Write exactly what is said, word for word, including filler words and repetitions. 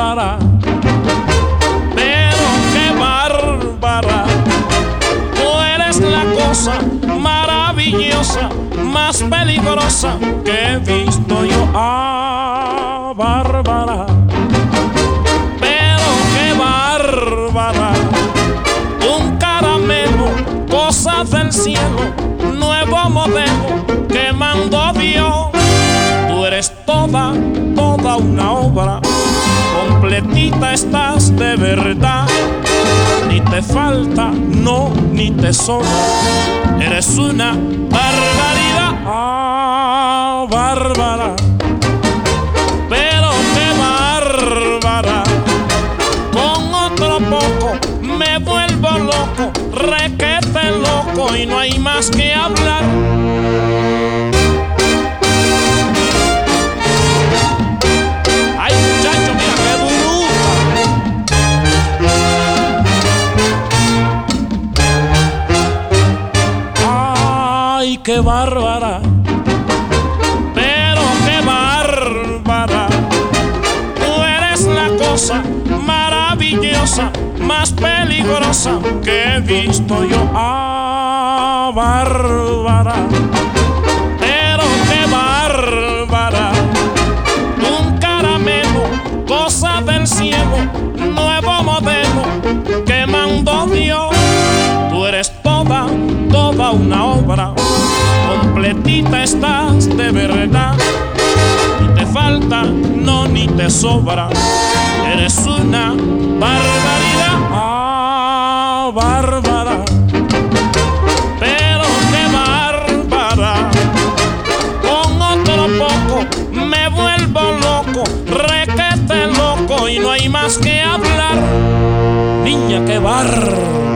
bárbara, pero qué bárbara. Tú eres la cosa maravillosa, más peligrosa que he visto yo. Ah, bárbara, pero qué bárbara. Un caramelo, cosa del cielo, nuevo modelo que mandó Dios. Tú eres toda, toda una obra, completita estás de verdad. Ni te falta, no, ni te sobra. Eres una barbaridad. Ah, bárbara, pero qué bárbara. Con otro poco me vuelvo loco, requete loco, y no hay más que hablar. Ay, muchacho, mira qué bruta. Ay, qué bárbara, pero qué bárbara. Tú eres la cosa maravillosa, más peligrosa que he visto yo. Ah, bárbara, pero qué bárbara. Un caramelo, cosa del cielo, nuevo modelo que mandó Dios. Tú eres toda, toda una obra, completita estás de verdad. Ni te falta, no, ni te sobra. Eres una barbaridad. Ah, bárbara, pero qué bárbara. Con otro poco me vuelvo loco, requete loco, y no hay más que hablar. Niña, qué bárbara.